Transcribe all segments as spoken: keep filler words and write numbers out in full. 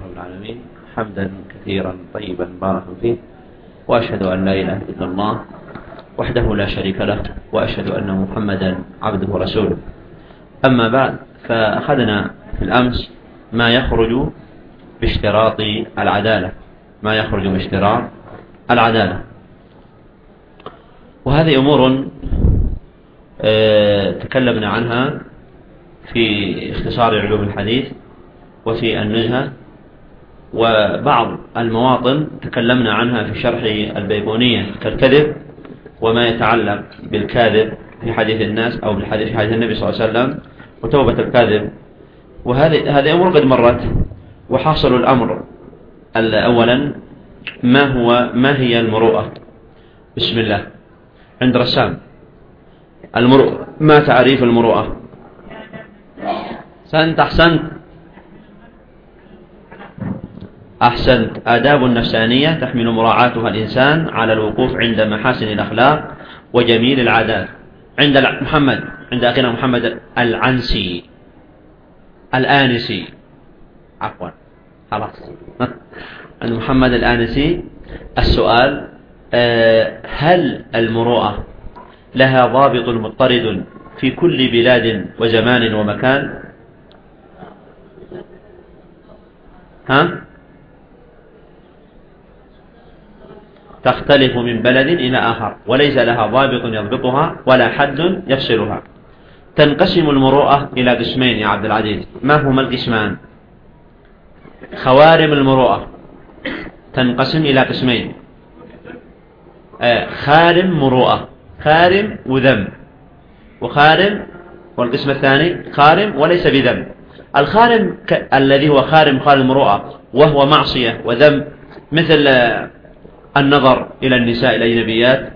رب العالمين حمدا كثيرا طيبا باركا فيه، وأشهد أن لا إله إلا الله وحده لا شريك له، وأشهد أن محمدا عبده ورسوله. أما بعد، فأخذنا في الأمس ما يخرج باشتراط العدالة ما يخرج باشتراط العدالة وهذه أمور اه تكلمنا عنها في اختصار علوم الحديث وفي النزهة، وبعض المواطن تكلمنا عنها في شرح البيبونية كالكذب وما يتعلق بالكاذب في حديث الناس أو بالحديث في حديث النبي صلى الله عليه وسلم وتوبة الكاذب. وهذه هذه أمور قد مرت. وحاصل الأمر أولا ما هو ما هي المروءة؟ بسم الله. عند رسام المروءة، ما تعريف المروءة؟ أحسنت أحسنت أحسنت آداب نفسانية تحمل مراعاتها الإنسان على الوقوف عند محاسن الأخلاق وجميل العادات. عند محمد عند أخينا محمد العنسي الآنسي عفوا خلاص عند محمد الآنسي السؤال: هل المروءة لها ضابط مضطرد في كل بلاد وزمان ومكان؟ ها؟ تختلف من بلد إلى آخر وليس لها ضابط يضبطها ولا حد يفصلها. تنقسم المروءة إلى قسمين يا عبد العزيز، ما هما القسمان؟ خوارم المروءة تنقسم إلى قسمين: آه خارم مروءة، خارم وذم، وخارم والقسم الثاني خارم وليس بذم. الخارم ك... الذي هو خارم خارم المروءة وهو معصية وذم، مثل آه النظر إلى النساء الأجنبيات،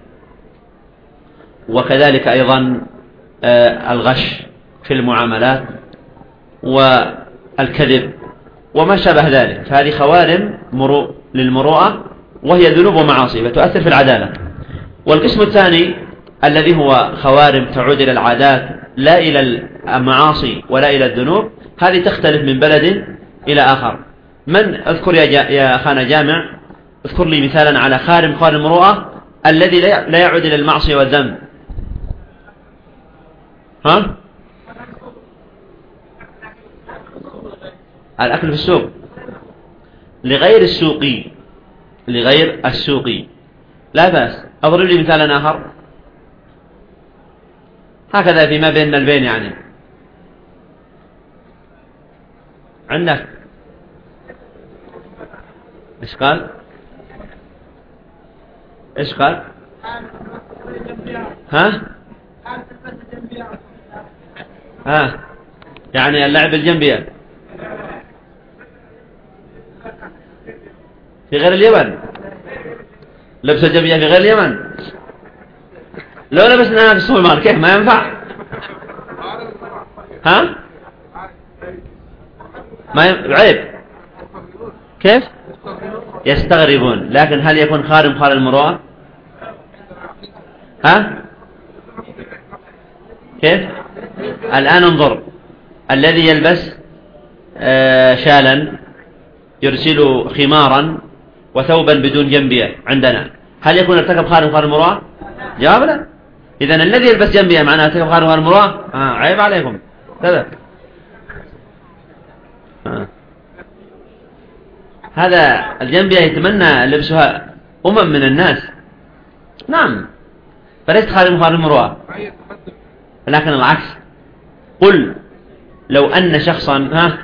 وكذلك أيضا آه الغش في المعاملات والكذب وما شابه ذلك. فهذه خوارم مرو... للمروءة وهي ذنوب ومعاصي فتؤثر في العدالة. والقسم الثاني الذي هو خوارم تعود إلى العادات لا إلى المعاصي ولا إلى الذنوب، هذه تختلف من بلد إلى آخر. من أذكر يا, جا... يا أخانا جامع، اذكر لي مثالا على خارم خارم المروءة الذي لا يعود إلى المعصية والذنب. ها؟ الأكل في السوق لغير السوقي لغير السوقي لا بأس. أضرب لي مثالا آخر هكذا فيما بيننا البين، يعني عندك إيش قال؟ إيش قال؟ ها؟ ها؟ يعني اللعب الجنبية في غير اليمن، لبس الجنبية في غير اليمن. لو لبسناها في السوق المال كيف ما ينفع؟ ها؟ ما ينفع. عيب. كيف؟ يستغربون. لكن هل يكون خارم خارم المروءة؟ ها؟ كيف؟ الآن انظر، الذي يلبس آه شالا يرسل خمارا وثوبا بدون جنبية عندنا، هل يكون ارتكب خارم خارم المروءة؟ جواب لا. إذن الذي يلبس جنبية معناه ارتكب خارم خارم المروءة؟ آه عيب عليكم كذا. آه. هذا الجنبية يتمنى لبسها أمم من الناس، نعم، فليست خارم خارم المروءة. لكن العكس، قل لو أن شخصا ها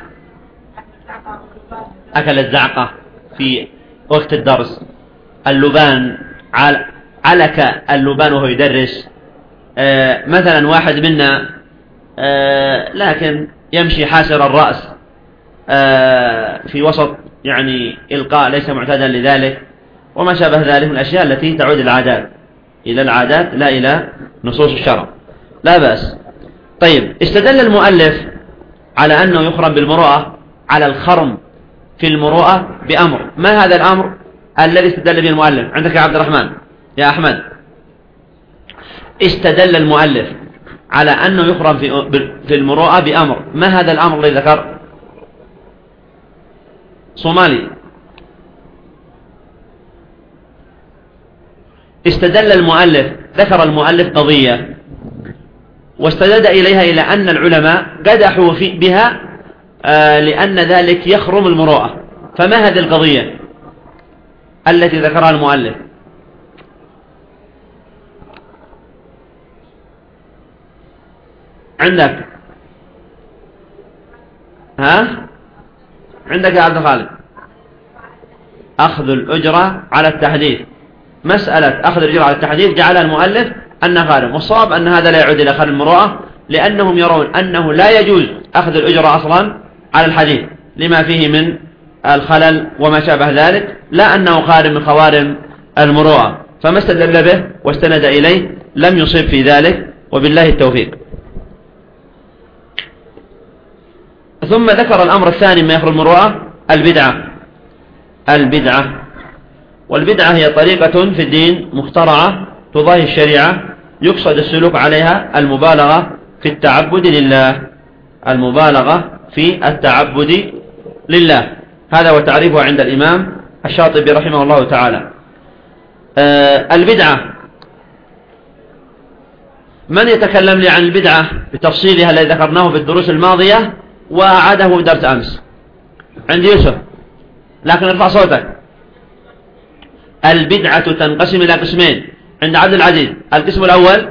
أكل الزعقة في وقت الدرس، اللبان علك اللبان وهو يدرس، آه مثلا واحد منا آه لكن يمشي حاسر الرأس آه في وسط يعني إلقاء ليس معتادا لذلك وما شابه ذلك من الأشياء التي تعود العادات إلى العادات لا إلى نصوص الشرع، لا بأس. طيب، استدل المؤلف على أنه يخرم بالمروءة على الخرم في المروءة بأمر. ما هذا الأمر الذي استدل به المؤلف؟ عندك يا عبد الرحمن يا أحمد. استدل المؤلف على أنه يخرم في المروءة بأمر. ما هذا الأمر الذي ذكر؟ صومالي. استدل المؤلف، ذكر المؤلف قضية واستند إليها إلى أن العلماء قدحوا في بها آه لأن ذلك يخرم المروءة. فما هذه القضية التي ذكرها المؤلف؟ عندك ها عندك يا عبد الخالق أخذ الأجرة على التحديث. مسألة أخذ الأجرة على التحديث جعلها المؤلف أنها خارم، والصواب أن هذا لا يعود إلى خارم المروءة، لأنهم يرون أنه لا يجوز أخذ الأجرة أصلا على الحديث لما فيه من الخلل وما شابه ذلك، لا أنه خارم من خوارم المروءة. فما استدل به واستند إليه لم يصيب في ذلك، وبالله التوفيق. ثم ذكر الأمر الثاني ما يخرج المروءة، البدعة. البدعة والبدعة هي طريقة في الدين مخترعة تضاهي الشريعة، يقصد السلوك عليها المبالغة في التعبد لله. المبالغة في التعبد لله، هذا هو تعريفه عند الإمام الشاطبي رحمه الله تعالى. آه البدعة، من يتكلم لي عن البدعة بتفصيلها الذي ذكرناه في الدروس الماضية وأعاده درس أمس؟ عند يوسف، لكن ارفع صوتك. البدعة تنقسم إلى قسمين عند عبد العزيز. القسم الأول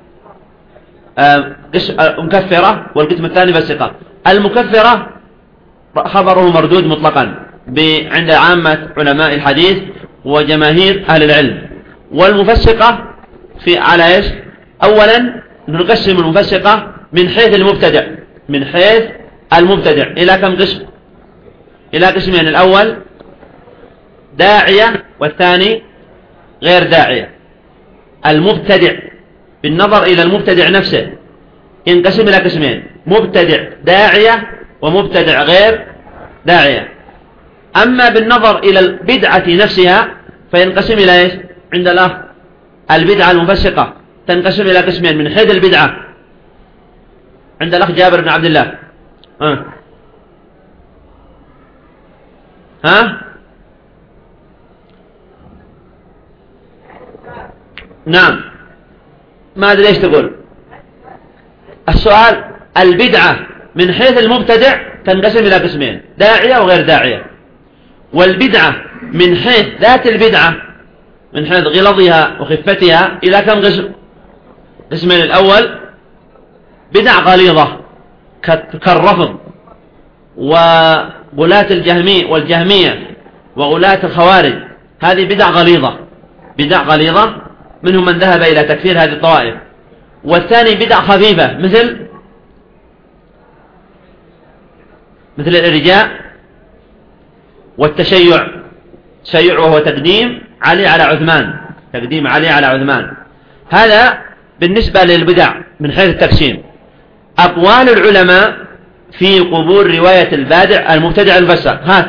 مكفرة، والقسم الثاني فاسقة. المكفرة خبره مردود مطلقا عند عامة علماء الحديث وجماهير أهل العلم. والمفسقة في على إيش؟ أولا نقسم المفسقة من حيث المبتدع، من حيث المبتدع إلى كم قسم؟ إلى قسمين. الأول داعية، والثاني غير داعية. المبتدع بالنظر إلى المبتدع نفسه ينقسم إلى قسمين: مبتدع داعية ومبتدع غير داعية. أما بالنظر إلى البدعة نفسها فينقسم إلى إيش؟ عند الأخ البدعة المفسقة تنقسم إلى قسمين من حيث البدعة عند الأخ جابر بن عبد الله. ها ها نعم، ما أدري إيش تقول. السؤال البدعة من حيث المبتدع تنقسم إلى قسمين: داعية وغير داعية. والبدعة من حيث ذات البدعة من حيث غلظها وخفتها إلى كم قسم؟ قسمين. الأول بدع غليظة كالرفض وغلاة الجهمية والجهمية وغلاة الخوارج، هذه بدع غليظة، بدع غليظة منهم من ذهب إلى تكفير هذه الطوائف. والثاني بدع خفيفة مثل مثل الإرجاء والتشيع. تشيع وهو تقديم علي على عثمان، تقديم علي على عثمان. هذا بالنسبة للبدع من حيث التقسيم. أقوال العلماء في قبول رواية البادع المبتدع المفسق. هات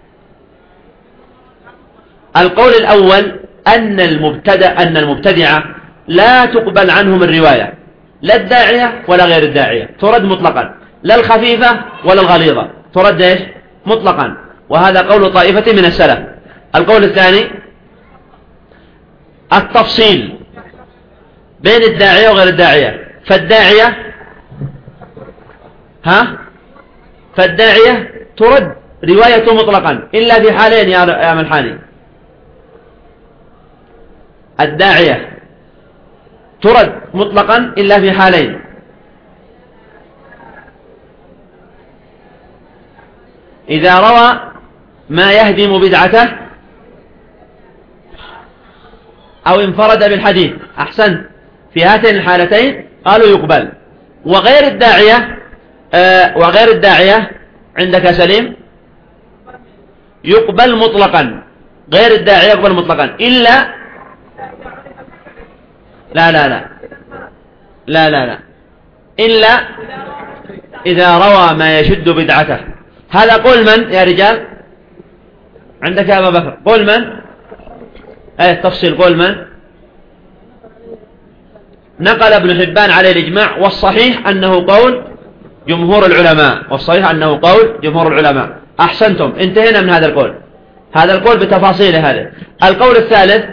القول الأول أن المبتدع أن المبتدعة لا تقبل عنهم الرواية، لا الداعية ولا غير الداعية، ترد مطلقا، لا الخفيفة ولا الغليظة، ترد إيش؟ مطلقا. وهذا قول طائفة من السلف. القول الثاني التفصيل بين الداعية وغير الداعية. فالداعية ها فالداعية ترد روايته مطلقا إلا في حالين يا ملحاني. الداعية ترد مطلقا إلا في حالين: إذا روى ما يهدم بدعته أو انفرد بالحديث. أحسنت، في هاتين الحالتين قالوا يقبل. وغير الداعية آه وغير الداعية عندك سليم يقبل مطلقا، غير الداعية يقبل مطلقا إلا لا لا لا لا لا لا إلا إذا روى ما يشد بدعته. هذا قول من يا رجال؟ عندك يا أبا بكر قول من؟ أي التفصيل قول من؟ نقل ابن حبان عليه الإجماع، والصحيح أنه قول جمهور العلماء، والصحيح أنه قول جمهور العلماء. أحسنتم، انتهينا من هذا القول. هذا القول بتفاصيله. هذا القول الثالث،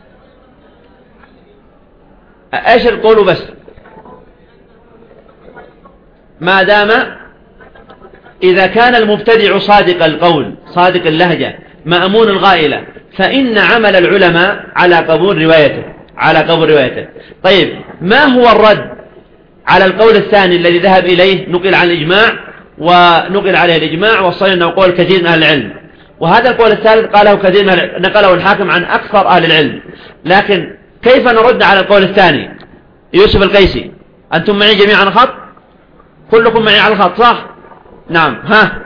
ايش القول بس؟ ما دام إذا كان المبتدع صادق القول صادق اللهجة مأمون الغائلة، فإن عمل العلماء على قبول روايته على قبول روايته. طيب، ما هو الرد على القول الثاني الذي ذهب إليه نقل عن الإجماع ونقل عليه الإجماع وصل أنه قول كثير من أهل العلم، وهذا القول الثالث قاله كثير من أهل... نقله الحاكم عن أكثر أهل العلم. لكن كيف نرد على القول الثاني؟ يوسف القيسي، أنتم معي جميعا على الخط؟ كلكم معي على الخط صح؟ نعم. ها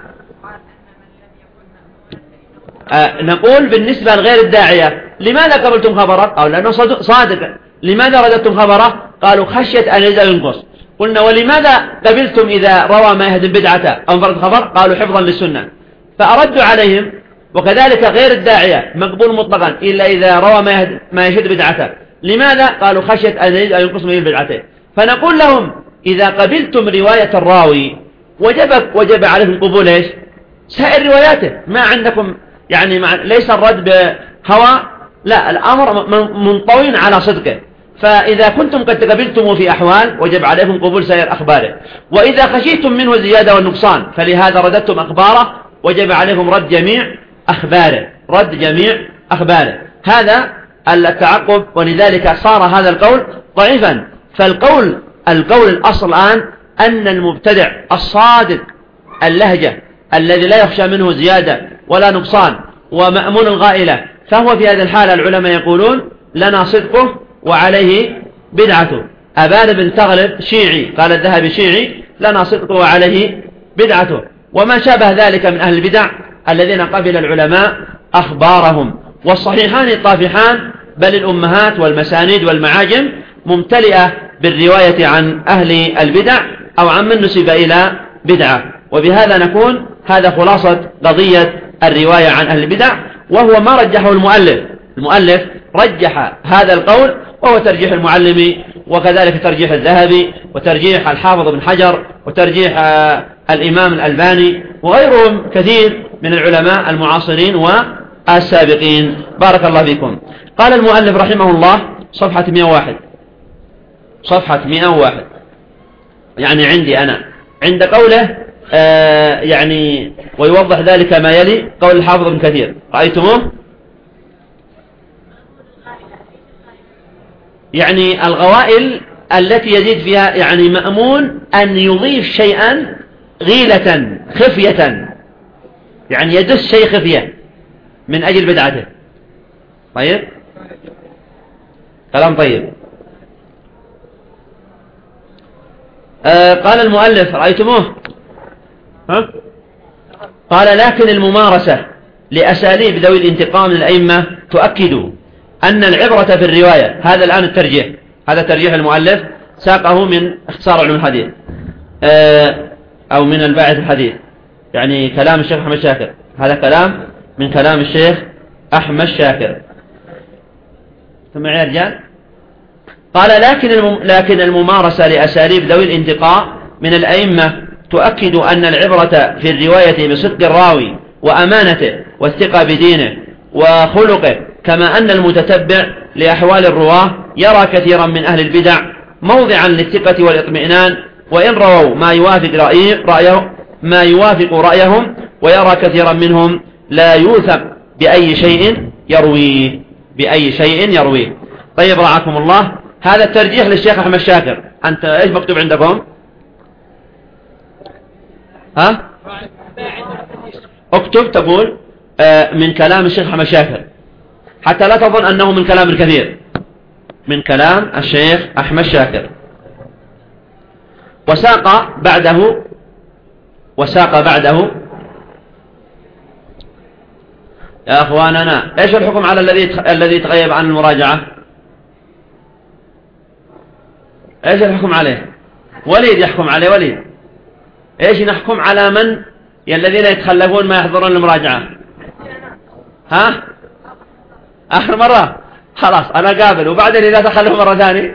آه نقول بالنسبة لغير الداعية لماذا قبلتم خبره؟ قالوا لأنه صادق. لماذا رددتم خبره؟ قالوا خشية أن يزال ينقص. قلنا ولماذا قبلتم إذا روى ما يهدم بدعته أو انفرد خبر؟ قالوا حفظا للسنة. فأردوا عليهم. وكذلك غير الداعية مقبول مطلقا إلا إذا روى ما, ما يشد بدعته. لماذا؟ قالوا خشية أن ينقص من بدعته. فنقول لهم إذا قبلتم رواية الراوي وجب وجب عليكم قبول ايش؟ سائر رواياته. ما عندكم يعني مع... ليس الرد بهوى، لا، الأمر منطوي على صدقه. فإذا كنتم قد قبلتم في أحوال وجب عليكم قبول سائر أخباره، وإذا خشيتم منه الزيادة والنقصان فلهذا رددتم أخباره وجب عليكم رد جميع أخباره رد جميع أخباره. هذا التعقب، ولذلك صار هذا القول ضعيفا. فالقول القول الأصل الآن أن المبتدع الصادق اللهجة الذي لا يخشى منه زيادة ولا نقصان ومأمون الغائلة، فهو في هذه الحالة العلماء يقولون لنا صدقه وعليه بدعته. أبان بن تغلب شيعي، قال الذهبي شيعي، لنا صدقه وعليه بدعته. وما شابه ذلك من أهل البدع الذين قبل العلماء أخبارهم. والصحيحان الطافحان بل الأمهات والمسانيد والمعاجم ممتلئة بالرواية عن أهل البدع أو عن من نسب إلى بدعة. وبهذا نكون هذا خلاصة قضية الرواية عن أهل البدع، وهو ما رجحه المؤلف. المؤلف رجح هذا القول، وهو ترجيح المعلم، وكذلك ترجيح الذهبي، وترجيح الحافظ بن حجر، وترجيح الإمام الألباني، وغيرهم كثير من العلماء المعاصرين والسابقين. بارك الله فيكم. قال المؤلف رحمه الله صفحة مئة وواحد صفحة مئة وواحد يعني عندي أنا عند قوله آه يعني ويوضح ذلك ما يلي قول الحافظ بن كثير، رأيتموه؟ يعني الغوائل التي يزيد فيها، يعني مأمون أن يضيف شيئا غيلة خفية، يعني يدس شيء خفية من أجل بدعته. طيب، كلام طيب. آه قال المؤلف رأيتموه؟ ها؟ قال لكن الممارسة لأساليب ذوي الانتقام من الأئمة تؤكد أن العبرة في الرواية. هذا الآن الترجيح، هذا ترجيح المؤلف ساقه من اختصار علوم الحديث آه أو من الباعث الحديث، يعني كلام الشيخ أحمد شاكر. هذا كلام من كلام الشيخ أحمد شاكر. ثم يا رجال قال لكن الم... لكن الممارسة لأساليب ذوي الانتقاء من الأئمة تؤكد أن العبرة في الرواية بصدق الراوي وأمانته والثقة بدينه وخلقه، كما أن المتتبع لأحوال الرواه يرى كثيرا من أهل البدع موضعا للثقة والإطمئنان، وإن رووا ما يوافق رأيه رأيه ما يوافق رأيهم، ويرى كثيرا منهم لا يوثق بأي شيء يرويه بأي شيء يرويه. طيب، رعاكم الله. هذا الترجيح للشيخ أحمد شاكر. أنت إيش مكتوب عندكم؟ ها؟ اكتب تقول آه من كلام الشيخ أحمد شاكر، حتى لا تظن أنه من كلام الكثير، من كلام الشيخ أحمد شاكر. وساق بعده وساق بعده يا أخواننا، إيش الحكم على الذي الذي تغيب عن المراجعة؟ إيش الحكم عليه؟ وليد يحكم عليه. وليد، إيش نحكم على من الذين يتخلفون ما يحضرون المراجعة؟ ها؟ آخر مرة خلاص أنا قابل، وبعدين إذا تخلفوا مرة ثانية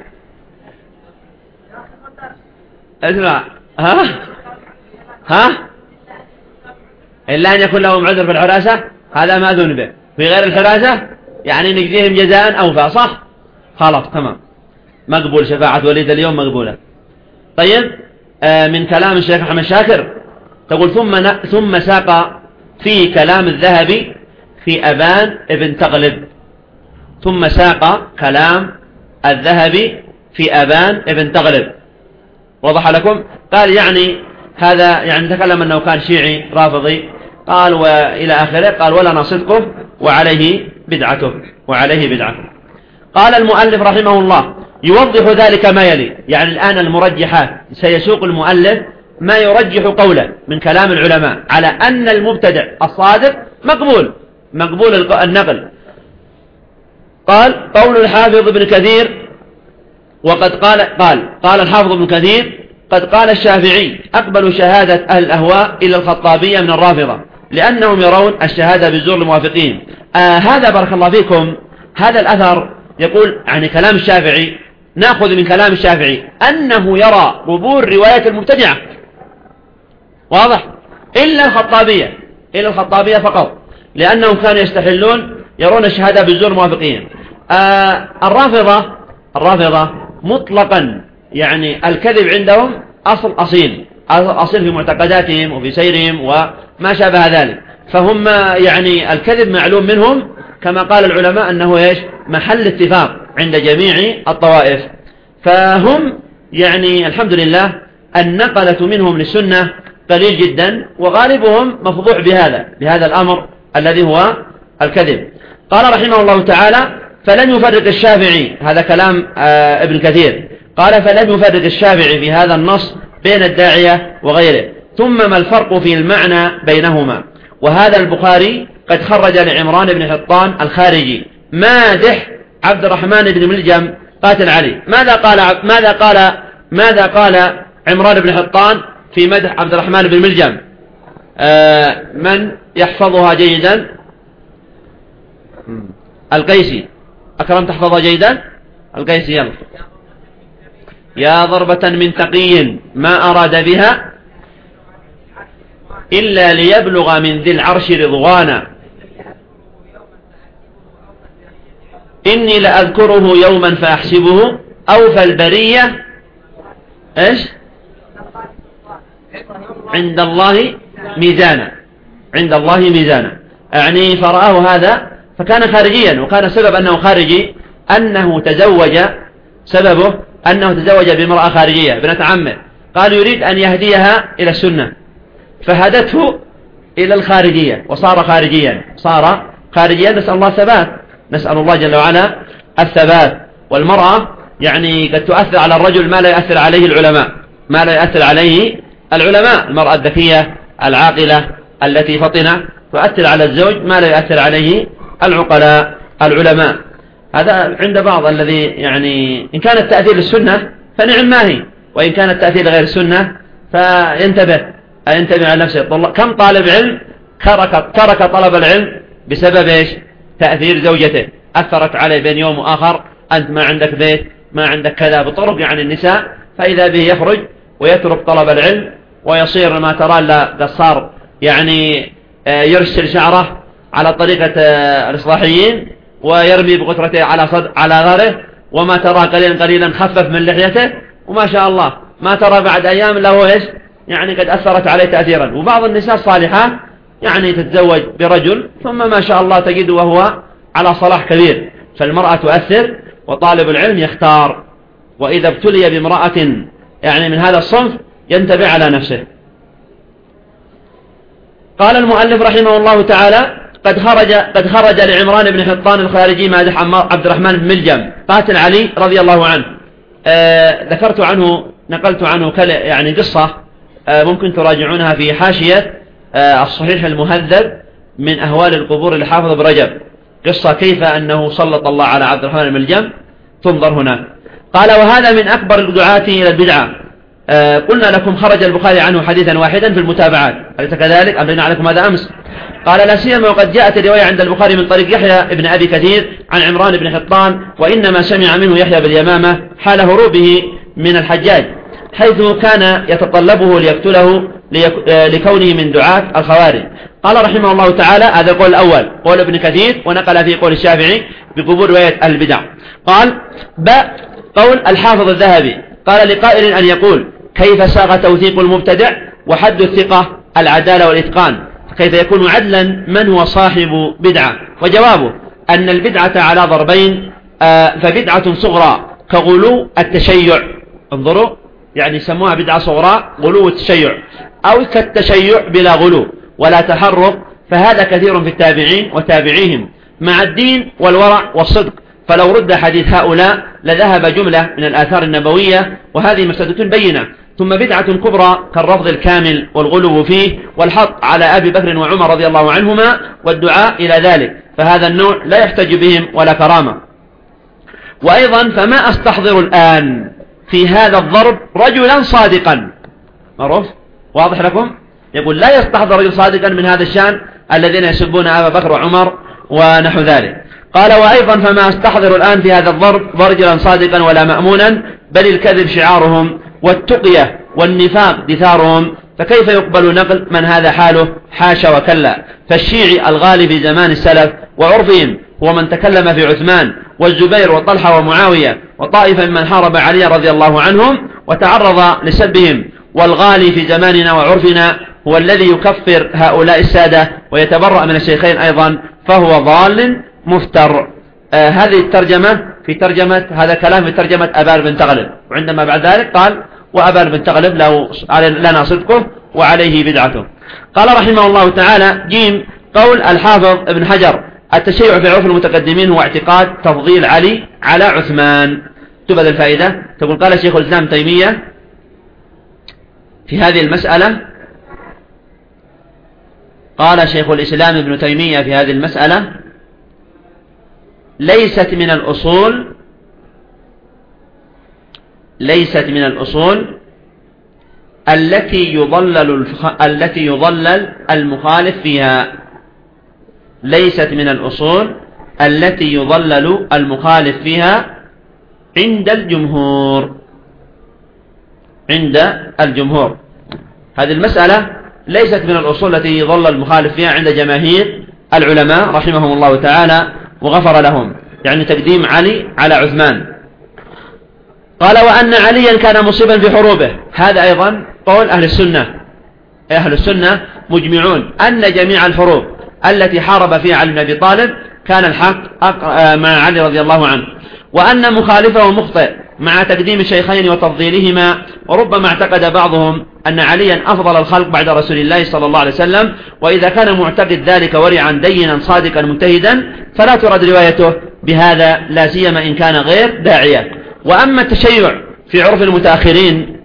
اسمع. ها؟ ها؟ إلا أن يكون لهم عذر في الحراسة هذا ما ذنب به، في غير الحراسة يعني نجزيهم جزاء أوفى، صح؟ خلاص تمام، مقبول، شفاعة وليد اليوم مقبولة. طيب آه من كلام الشيخ محمد شاكر تقول ثم ثم ساق في كلام الذهبي في أبان ابن تغلب، ثم ساق كلام الذهبي في أبان ابن تغلب، وضح لكم؟ قال يعني هذا يعني تكلم أنه كان شيعي رافضي، قال وإلى آخره، قال ولنا صدقه وعليه بدعته وعليه بدعة. قال المؤلف رحمه الله يوضح ذلك ما يلي، يعني الآن المرجحات، سيسوق المؤلف ما يرجح قوله من كلام العلماء على أن المبتدع الصادق مقبول مقبول النقل. قال قول الحافظ ابن كثير وقد قال قال قال الحافظ ابن كثير قد قال الشافعي أقبل شهادة أهل الأهواء إلى الخطابية من الرافضة لأنهم يرون الشهادة بالزور الموافقين. آه هذا بارك الله فيكم، هذا الأثر يقول يعني كلام الشافعي، نأخذ من كلام الشافعي أنه يرى قبول رواية المبتدعة، واضح، إلا الخطابية إلا الخطابية فقط، لأنهم كانوا يستحلون يرون الشهادة بالزور الموافقين. آه الرافضة الرافضة مطلقا يعني الكذب عندهم أصل أصيل أصيل في معتقداتهم وفي سيرهم وما شابه ذلك، فهم يعني الكذب معلوم منهم، كما قال العلماء أنه إيش محل اتفاق عند جميع الطوائف. فهم يعني الحمد لله النقلة منهم للسنة قليل جدا، وغالبهم مفضوح بهذا بهذا الأمر الذي هو الكذب. قال رحمه الله تعالى فلن يفرق الشافعي، هذا كلام آه ابن كثير، قال فلن يفرق الشافعي في هذا النص بين الداعية وغيره. ثم ما الفرق في المعنى بينهما؟ وهذا البخاري قد خرج لعمران بن حطان الخارجي مادح عبد الرحمن بن ملجم قاتل علي. ماذا قال ماذا قال ماذا قال عمران بن حطان في مدح عبد الرحمن بن ملجم؟ آه من يحفظها جيدا؟ القيسي. أكرم تحفظها جيدا؟ القيسي يلا. يا ضربة من تقي ما أراد بها إلا ليبلغ من ذي العرش رضوانا، إني لأذكره يوما فأحسبه أوفى البرية إيش عند الله ميزانا، عند الله ميزانا، يعني فرآه هذا فكان خارجيا، وكان سبب أنه خارجي أنه تزوج، سببه أنه تزوج بامرأة خارجية ابنة عمه، قال يريد أن يهديها إلى السنة فهدته إلى الخارجية وصار خارجيا، صار خارجيا. نسأل الله الثبات، نسأل الله جل وعلا الثبات. والمرأة يعني قد تؤثر على الرجل ما لا يؤثر عليه العلماء، ما لا يؤثر عليه العلماء. المرأة الذكية العاقلة التي فطنة تؤثر على الزوج ما لا يؤثر عليه العقلاء العلماء. هذا عند بعض الذي يعني إن كان التأثير للسنة فنعم ما هي، وإن كان التأثير لغير السنة فينتبه ينتبه على نفسه. كم طالب علم ترك ترك طلب العلم بسبب إيش؟ تأثير زوجته، أثرت عليه بين يوم وآخر، أنت ما عندك بيت، ما عندك كذا، بطرق يعني النساء، فإذا به يخرج ويترك طلب العلم ويصير ما ترى لا صار يعني يرسل شعره على طريقة الإصلاحيين ويرمي بغترته على صد على ظهره، وما ترى قليلا قليلا خفف من لحيته، وما شاء الله ما ترى بعد أيام له إيش يعني قد أثرت عليه تأثيرا. وبعض النساء الصالحات يعني تتزوج برجل ثم ما شاء الله تجد وهو على صلاح كبير. فالمرأة تؤثر وطالب العلم يختار، وإذا ابتلي بامرأة يعني من هذا الصنف ينتبه على نفسه. قال المؤلف رحمه الله تعالى قد خرج قد خرج لعمران بن حطان الخارجي مادح عبد الرحمن بن ملجم قاتل علي رضي الله عنه. آه ذكرت عنه نقلت عنه يعني قصة آه ممكن تراجعونها في حاشية آه الصحيح المهذب من أهوال القبور لحافظ ابن رجب، قصة كيف أنه سلط الله على عبد الرحمن بن ملجم، تنظر هناك. قال وهذا من أكبر الدعاة إلى البدعة. آه قلنا لكم خرج البخاري عنه حديثا واحدا في المتابعات، أليس كذلك؟ أمرنا عليكم هذا أمس. قال لا سيما وقد جاءت الرواية عند البخاري من طريق يحيى ابن أبي كثير عن عمران بن حطان، وإنما سمع منه يحيى باليمامة حال هروبه من الحجاج، حيث كان يتطلبه ليقتله لكونه من دعاة الخوارج. قال رحمه الله تعالى هذا القول الأول قول ابن كثير، ونقل فيه قول الشافعي بقبول رواية أهل البدع. قال ب قول الحافظ الذهبي قال لقائل أن يقول كيف ساغ توثيق المبتدع وحد الثقة العدالة والإتقان، كيف يكون عدلا من هو صاحب بدعة؟ وجوابه أن البدعة على ضربين، آه فبدعة صغرى كغلو التشيع، انظروا يعني سموها بدعة صغرى غلو التشيع، أو كالتشيع بلا غلو ولا تحرف، فهذا كثير في التابعين وتابعيهم مع الدين والورع والصدق، فلو رد حديث هؤلاء لذهب جملة من الآثار النبوية، وهذه مفسدة بينة. ثم بدعة كبرى كالرفض الكامل والغلو فيه والحط على أبي بكر وعمر رضي الله عنهما والدعاء إلى ذلك، فهذا النوع لا يحتج بهم ولا كرامة. وأيضا فما أستحضر الآن في هذا الضرب رجلا صادقا، معروف واضح لكم؟ يقول لا يستحضر رجل صادقا من هذا الشان الذين يسبون أبا بكر وعمر ونحو ذلك. قال وأيضا فما أستحضر الآن في هذا الضرب رجلا صادقا ولا مأمونا، بل الكذب شعارهم والتقية والنفاق دثارهم، فكيف يقبل نقل من هذا حاله؟ حاشا وكلا. فالشيعي الغالي في زمان السلف وعرفهم هو من تكلم في عثمان والزبير وطلحة ومعاوية وطائفة من حارب علي رضي الله عنهم وتعرض لسبهم، والغالي في زماننا وعرفنا هو الذي يكفر هؤلاء السادة ويتبرأ من الشيخين أيضا، فهو ضال مفتر. آه هذه الترجمة في ترجمة هذا كلام في ترجمة أبان بن تغلب، وعندما بعد ذلك قال وأبان بن تغلب لنا صدقه وعليه بدعته. قال رحمه الله تعالى جيم قول الحافظ ابن حجر التشيع في عرف المتقدمين هو اعتقاد تفضيل علي على عثمان. تبدأ الفائدة تقول قال شيخ الإسلام تيمية في هذه المسألة، قال شيخ الإسلام ابن تيمية في هذه المسألة ليست من الأصول ليست من الأصول التي يضلل التي يضلل المخالف فيها ليست من الأصول التي يضلل المخالف فيها عند الجمهور عند الجمهور هذه المسألة ليست من الأصول التي يضل المخالف فيها عند جماهير العلماء رحمهم الله تعالى وغفر لهم، يعني تقديم علي على عثمان. قال وأن عليا كان مصيبا في حروبه، هذا أيضا قول أهل السنة. أهل السنة مجمعون أن جميع الحروب التي حارب فيها علي بن أبي طالب كان الحق مع علي رضي الله عنه، وأن مخالفه مخطئ مع تقديم الشيخين وتفضيلهما، وربما اعتقد بعضهم أن عليا أفضل الخلق بعد رسول الله صلى الله عليه وسلم، وإذا كان معتقد ذلك ورعا دينا صادقا مجتهدا فلا ترد روايته بهذا، لا سيما إن كان غير داعية. وأما التشيع في عرف المتأخرين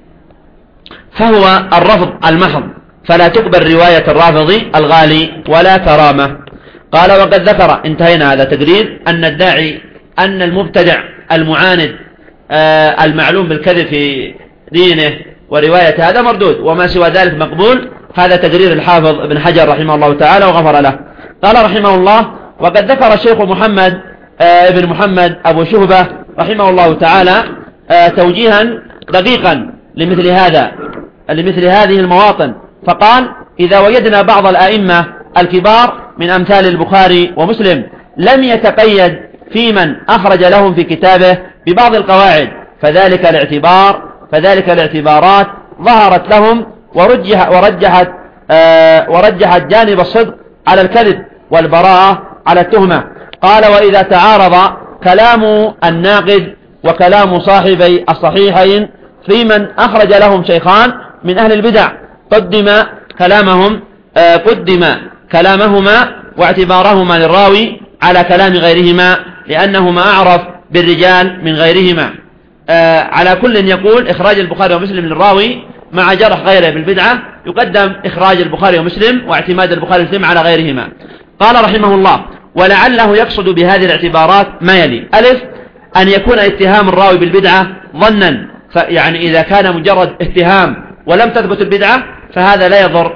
فهو الرفض المحض، فلا تقبل رواية الرافضي الغالي ولا كرامة. قال وقد ذكر انتهينا هذا تقرير أن الداعي أن المبتدع المعاند آه المعلوم بالكذب في دينه ورواية هذا مردود، وما سوى ذلك مقبول. هذا تقرير الحافظ ابن حجر رحمه الله تعالى وغفر له. قال رحمه الله وقد ذكر الشيخ محمد آه ابن محمد أبو شهبة رحمه الله تعالى آه توجيها دقيقا لمثل هذا لمثل هذه المواطن، فقال إذا وجدنا بعض الأئمة الكبار من أمثال البخاري ومسلم لم يتقيد في من أخرج لهم في كتابه ببعض القواعد فذلك الاعتبار فذلك الاعتبارات ظهرت لهم ورجح ورجحت آه ورجحت جانب الصدق على الكذب والبراءة على التهمة. قال وإذا تعارض كلام الناقد وكلام صاحبي الصحيحين في من أخرج لهم شيخان من أهل البدع قدم كلامهم آه قدم كلامهما واعتبارهما للراوي على كلام غيرهما، لأنهما أعرف بالرجال من غيرهما. آه على كل يقول إخراج البخاري ومسلم للراوي مع جرح غيره بالبدعة يقدم إخراج البخاري ومسلم واعتماد البخاري ومسلم على غيرهما. قال رحمه الله ولعله يقصد بهذه الاعتبارات ما يلي: ألف أن يكون اتهام الراوي بالبدعة ظنا، يعني إذا كان مجرد اتهام ولم تثبت البدعة فهذا لا يضر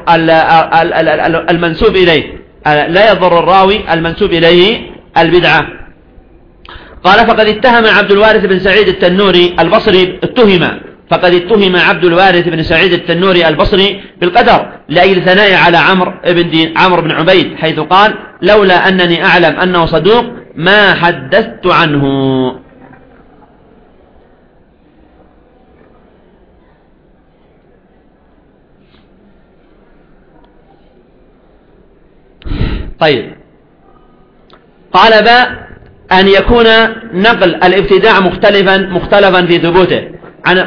المنسوب إليه لا يضر الراوي المنسوب إليه البدعة. قال فقد اتهم عبد الوارث بن سعيد التنوري البصري اتهم فقد اتهم عبد الوارث بن سعيد التنوري البصري بالقدر لأجل ثناء على عمرو بن دين عمرو بن عبيد، حيث قال: لولا أنني أعلم أنه صدوق ما حدثت عنه. طيب، قال باء أن يكون نقل الابتداع مختلفا مختلفا في ثبوته. عن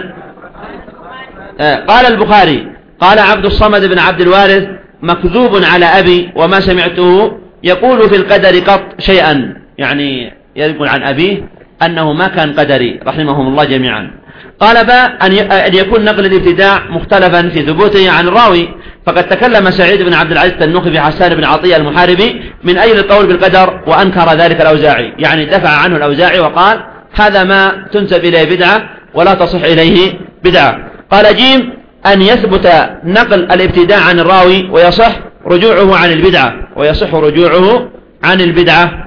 قال البخاري: قال عبد الصمد بن عبد الوارث: مكذوب على أبي وما سمعته يقول في القدر قط شيئا، يعني يقول عن أبيه أنه ما كان قدري رحمهم الله جميعا. قال باء أن يكون نقل الابتداع مختلفا في ثبوته عن الراوي، فقد تكلم سعيد بن عبد العزيز التنوخي في حسان بن عطية المحاربي من أجل القول بالقدر وأنكر ذلك الأوزاعي، يعني دفع عنه الأوزاعي وقال: هذا ما تنسب إليه بدعة ولا تصح إليه بدعة. قال جيم: أن يثبت نقل الابتداع عن الراوي ويصح رجوعه عن البدعة ويصح رجوعه عن البدعة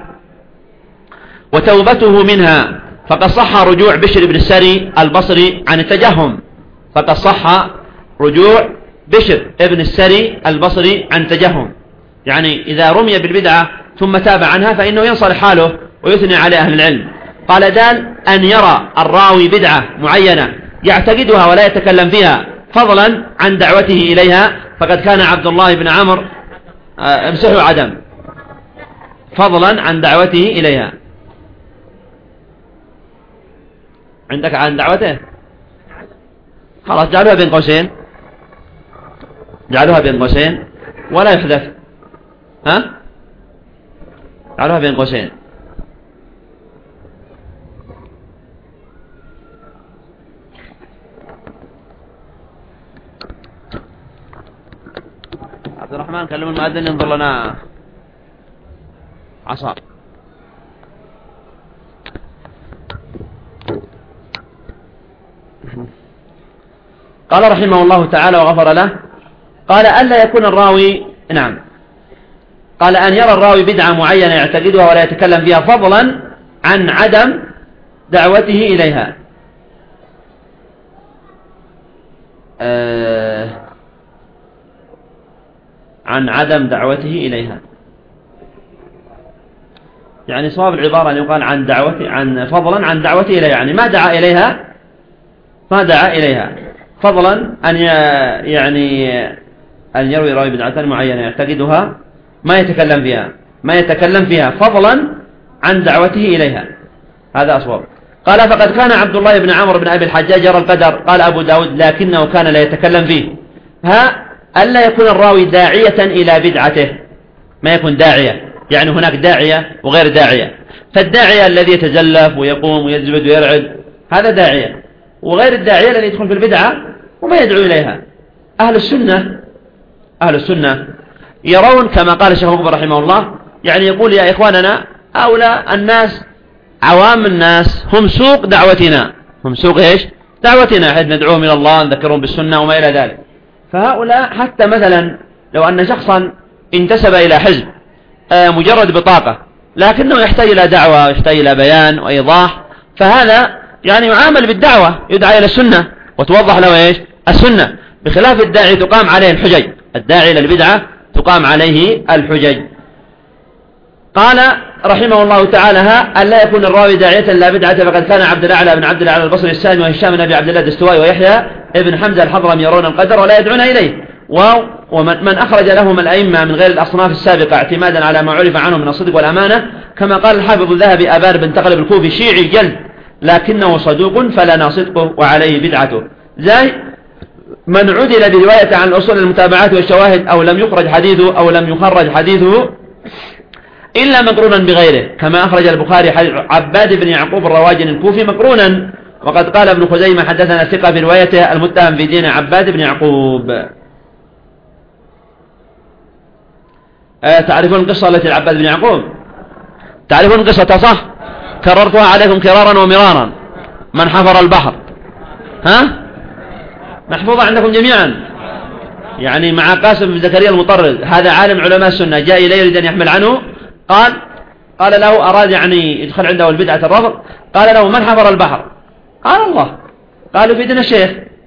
وتوبته منها، فقد صح رجوع بشر بن السري البصري عن التجهم، فقد صح رجوع بشر بن السري البصري عن التجهم، يعني إذا رمي بالبدعة ثم تاب عنها فإنه ينصلح حاله ويثني على أهل العلم. قال دال: أن يرى الراوي بدعة معينة يعتقدها ولا يتكلم فيها فضلا عن دعوته إليها، فقد كان عبد الله بن عمرو امسحوا عدم فضلا عن دعوته إليها. عندك عن دعوته؟ خلاص جعلوها بين قوسين، جعلوها بين قوسين ولا يحذف، ها؟ جعلوها بين قوسين. عبد الرحمن كلم المؤذن ينظر لنا عصا. قال رحمه الله تعالى وغفر له: قال ألا يكون الراوي نعم قال أن يرى الراوي بدعة معينة يعتقدها ولا يتكلم فيها فضلا عن عدم دعوته إليها. آه عن عدم دعوته إليها، يعني صواب العبارة أن يقال عن دعوته عن فضلا عن دعوته إليها، يعني ما دعا إليها ما دعا إليها فضلا أن يعني أن يروي راوي بدعة معينة يعتقدها ما يتكلم فيها ما يتكلم فيها فضلا عن دعوته إليها، هذا أصواب. قال: فقد كان عبد الله بن عمرو بن أبي الحجاج يرى القدر. قال أبو داود: لكنه كان لا يتكلم فيه. ها ألا يكون الراوي داعية إلى بدعته، ما يكون داعية، يعني هناك داعية وغير داعية، فالداعية الذي يتزلف ويقوم ويزبد ويرعد هذا داعية، وغير الداعية الذي يدخل في البدعة وما يدعو إليها. أهل السنة أهل السنة يرون كما قال الشيخ مقبل رحمه الله، يعني يقول: يا إخواننا هؤلاء الناس عوام الناس هم سوق دعوتنا، هم سوق إيش؟ دعوتنا، حيث ندعوهم إلى الله نذكرهم بالسنة وما إلى ذلك. فهؤلاء حتى مثلا لو أن شخصا انتسب إلى حزب مجرد بطاقة لكنه يحتاج إلى دعوة ويحتاج إلى بيان وإيضاح، فهذا يعني يعامل بالدعوة، يدعى إلى السنة وتوضح له إيش؟ السنة، بخلاف الداعي تقام عليه الحجج، الداعي إلى البدعة تقام عليه الحجج. قال رحمه الله تعالى: ها ألا يكون الراوي داعية لا بدعة، فقد كان عبد الأعلى بن عبد الأعلى البصري السالم وهشام بن أبي عبد الله الدستوائي ويحيى ابن حمزة الحضرمي يرون القدر ولا يدعون إليه، ومن من أخرج لهم الأئمة من غير الأصناف السابقة اعتمادا على ما عرف عنه من الصدق والأمانة، كما قال الحافظ الذهبي: أبان بن تغلب الكوفي شيعي جلد لكنه صدوق فلنا صدقه وعليه بدعته. زي من عدل برواية عن الأصول المتابعات والشواهد أو لم يخرج حديثه أو لم يخرج حديثه إلا مقرونا بغيره، كما أخرج البخاري عباد بن يعقوب الرواجن الكوفي مقرونا، وقد قال ابن خزيمة: حدثنا ثقة في روايته المتهم في دين عباد بن يعقوب. أه تعرفون القصة التي لعباد بن يعقوب؟ تعرفون قصة صح؟ كررتها عليكم كرارا ومرارا. من حفر البحر، ها؟ محفوظة عندكم جميعا، يعني مع قاسم بن زكريا المطرد، هذا عالم علماء السنة، جاء إليه يريد أن يحمل عنه، قال قال له أراد يعني يدخل عنده البدعة الرفض، قال له: من حفر البحر؟ قال: الله. قال يفيدنا الشيخ،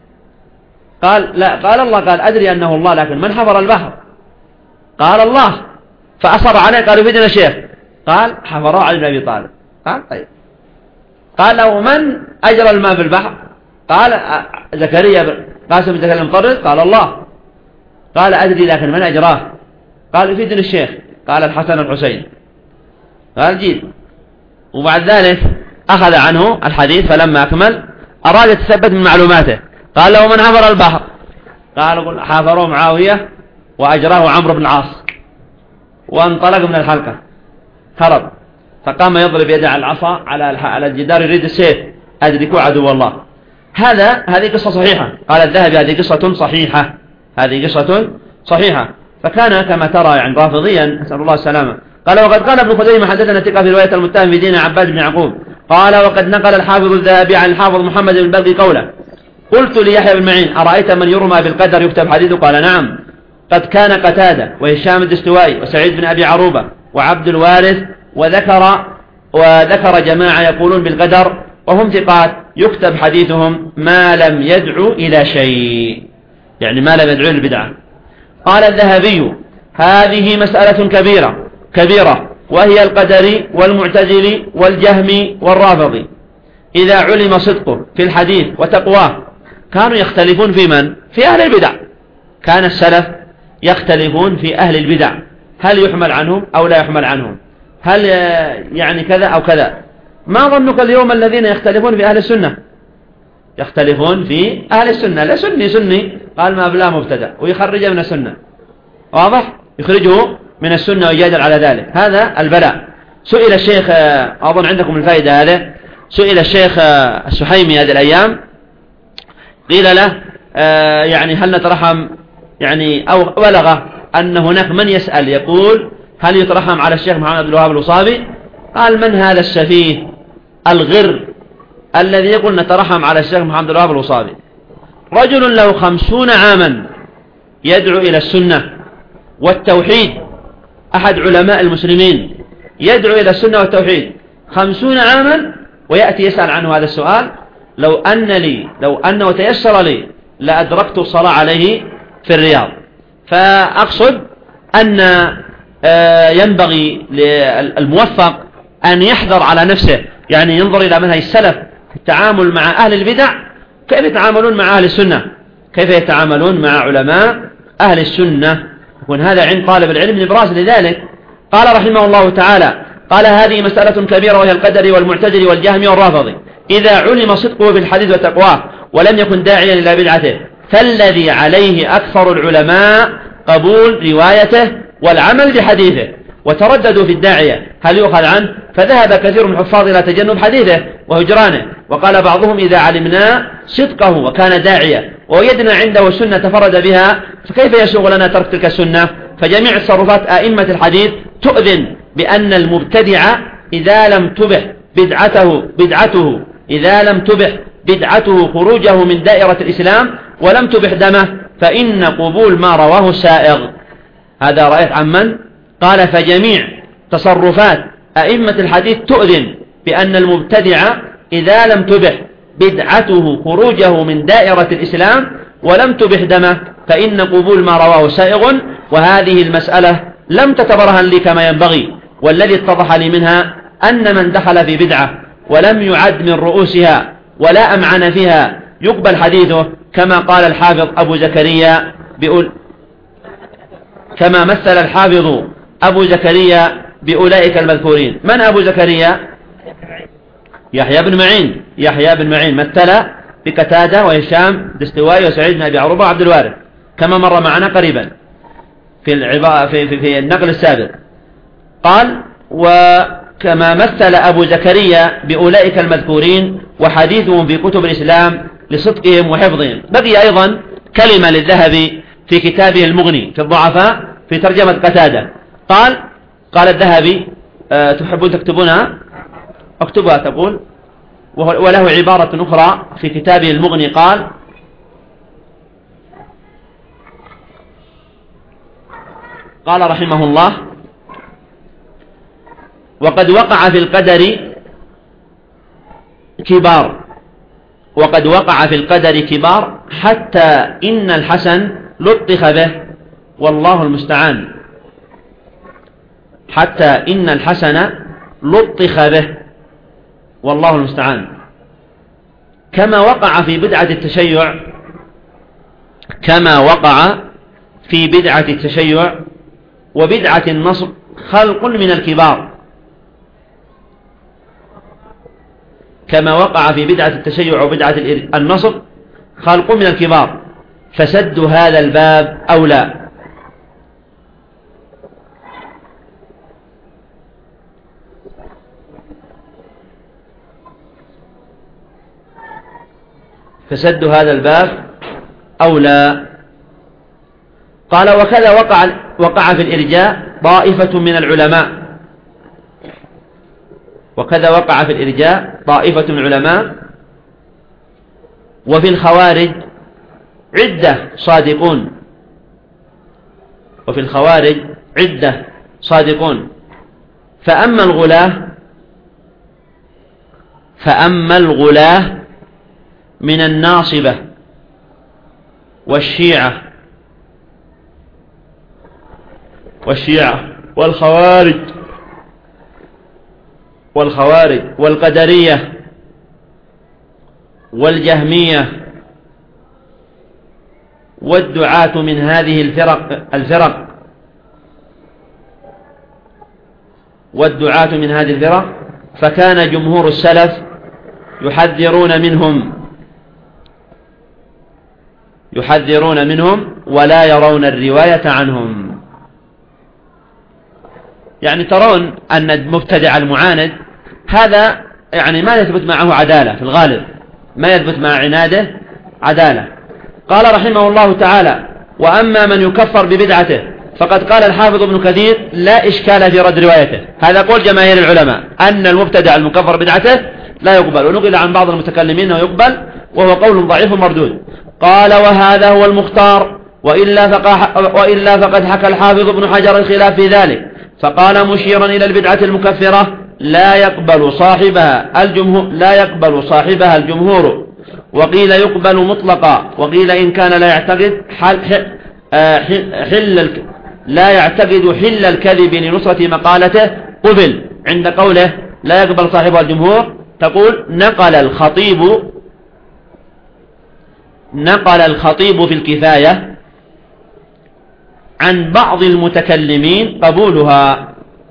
قال لا، قال الله، قال أدري أنه الله، لكن من حفر البحر؟ قال الله، فأصر عليه، قال يفيدنا الشيخ، قال حفره علي بن أبي طالب. قال طيب، قال له من أجرى الماء في البحر؟ قال زكريا قاسم بن زكريا المطرز. قال الله، قال أدري لكن من أجراه؟ قال يفيدني الشيخ، قال الحسن الحسين. قال جيد. وبعد ذلك أخذ عنه الحديث، فلما أكمل أراد يتثبت من معلوماته، قال له من حفر البحر؟ قال حفره معاوية وأجراه عمرو بن العاص، وانطلق من الحلقة هرب، فقام يضرب يده على العصا على الجدار يريد السيف، أدركوا عدو الله. هذا هذه قصة صحيحة. قال الذهبي هذه قصة صحيحة، هذه قصة صحيحة. فكان كما ترى يعني رافضيا، نسأل الله السلامة. قال وقد قال ابن خزيمة حدثنا ثقة في رواية المتهم في دين عباد بن يعقوب، قال وقد نقل الحافظ الذهبي عن الحافظ محمد بن بلقي قوله: قلت ليحيى بن معين أرأيت من يرمى بالقدر يكتب حديثه؟ قال نعم، قد كان قتادة وهشام الدستوائي وسعيد بن أبي عروبة وعبد الوارث، وذكر وذكر جماعة يقولون بالقدر وهم ثقات يكتب حديثهم ما لم يدعو إلى شيء، يعني ما لم يدعو إلى البدعة. قال الذهبي هذه مسألة كبيرة كبيرة وهي القدري والمعتزلي والجهمي والرافضي، إذا علم صدقه في الحديث وتقواه. كانوا يختلفون في من؟ في أهل البدع. كان السلف يختلفون في أهل البدع، هل يحمل عنهم أو لا يحمل عنهم، هل يعني كذا أو كذا. ما ظنك اليوم الذين يختلفون في أهل السنة؟ يختلفون في أهل السنة، لا سني سني قال ما بلا مبتدع ويخرجه من السنة، واضح؟ يخرجه من السنة ويجادل على ذلك، هذا البلاء. سئل الشيخ، أظن عندكم الفائدة هذا، سئل الشيخ السحيمي هذه الأيام، قيل له يعني هل نترحم، يعني أو بلغ أن هناك من يسأل يقول هل يترحم على الشيخ محمد بن الوهاب الوصابي؟ قال من هذا السفيه الغر الذي يقول نترحم على الشيخ محمد بن الوهاب الوصابي؟ رجل له خمسون عاما يدعو إلى السنة والتوحيد، أحد علماء المسلمين يدعو إلى السنة والتوحيد خمسون عاما، ويأتي يسأل عنه هذا السؤال. لو أن لي لو أنه تيسر لي لأدركت الصلاة عليه في الرياض. فأقصد أن ينبغي للموفق أن يحذر على نفسه، يعني ينظر إلى منهج السلف في التعامل مع أهل البدع، كيف يتعاملون مع أهل السنة، كيف يتعاملون مع علماء أهل السنة، يكون هذا عند طالب العلم الإبراز لذلك. قال رحمه الله تعالى: قال هذه مسألة كبيرة وهي القدري والمعتزلي والجهمي والرافضي، إذا علم صدقه بالحديث وتقواه ولم يكن داعيا إلى بدعته، فالذي عليه أكثر العلماء قبول روايته والعمل بحديثه. وترددوا في الداعية هل يؤخذ عنه، فذهب كثير من الحفاظ إلى تجنب حديثه وهجرانه. وقال بعضهم إذا علمنا صدقه وكان داعيا ووجدنا عنده السنة تفرد بها، فكيف يسوغ لنا ترك تلك السنة؟ فجميع تصرفات أئمة الحديث تؤذن بأن المبتدع إذا لم تبح بدعته بدعته إذا لم تبح بدعته خروجه من دائرة الإسلام ولم تبح دمه، فإن قبول ما رواه سائغ. هذا رأيت عمن قال فجميع تصرفات أئمة الحديث تؤذن بأن المبتدع إذا لم تبح بدعته خروجه من دائرة الإسلام ولم تبح دمه، فإن قبول ما رواه سائغ. وهذه المسألة لم تتبرهن لي كما ينبغي، والذي اتضح لي منها أن من دخل في بدعة ولم يعد من رؤوسها ولا أمعن فيها يقبل حديثه، كما قال الحافظ أبو زكريا بيقول كما مثل الحافظ أبو زكريا بأولئك المذكورين. من أبو زكريا؟ يحيى بن معين. يحيى بن معين مثل بقتادة وهشام الدستوائي وسعيد بن أبي عروبة وعبد الوارث، كما مر معنا قريبا في العبارة في, في, في النقل السابق. قال وكما مثل أبو زكريا بأولئك المذكورين وحديثهم في كتب الإسلام لصدقهم وحفظهم. بقي أيضا كلمة للذهبي في كتابه المغني في الضعفاء في ترجمة قتادة. قال قال الذهبي أه تحبون تكتبونها؟ اكتبها. تقول وله عبارة أخرى في كتابه المغني، قال قال رحمه الله: وقد وقع في القدر كبار وقد وقع في القدر كبار حتى إن الحسن لطخ به والله المستعان، حتى إن الحسن لطخ به والله المستعان. كما وقع في بدعة التشيع كما وقع في بدعة التشيع وبدعة النصب خلق من الكبار، كما وقع في بدعة التشيع وبدعة النصب خلق من الكبار، فسد هذا الباب أولى. فسد هذا الباب أولى. قال: وكذا وقع وقع في الإرجاء طائفة من العلماء وكذا وقع في الإرجاء طائفة من العلماء وفي الخوارج عدة صادقون وفي الخوارج عدة صادقون فأما الغلاة فأما الغلاة من الناصبة والشيعة والشيعة والخوارج والخوارج والقدرية والجهمية والدعاة من هذه الفرق الفرق والدعاة من هذه الفرق فكان جمهور السلف يحذرون منهم يحذرون منهم ولا يرون الرواية عنهم. يعني ترون أن المبتدع المعاند هذا يعني ما يثبت معه عدالة، في الغالب ما يثبت مع عناده عدالة. قال رحمه الله تعالى: وأما من يكفر ببدعته فقد قال الحافظ ابن كثير: لا إشكال في رد روايته. هذا قول جماهير العلماء أن المبتدع المكفر بدعته لا يقبل، ونقل عن بعض المتكلمين أنه يقبل، وهو قول ضعيف مردود. قال: وهذا هو المختار، وإلا فقد, وإلا فقد حكى الحافظ ابن حجر الخلاف في ذلك، فقال مشيرا إلى البدعة المكفرة: لا يقبل صاحبها الجمهور لا يقبل صاحبها الجمهور، وقيل يقبل مطلقا، وقيل إن كان لا يعتقد حل, حل, حل لا يعتقد حل الكذب لنصرة مقالته قبل. عند قوله لا يقبل صاحبها الجمهور تقول: نقل الخطيب نقل الخطيب في الكفاية عن بعض المتكلمين قبولها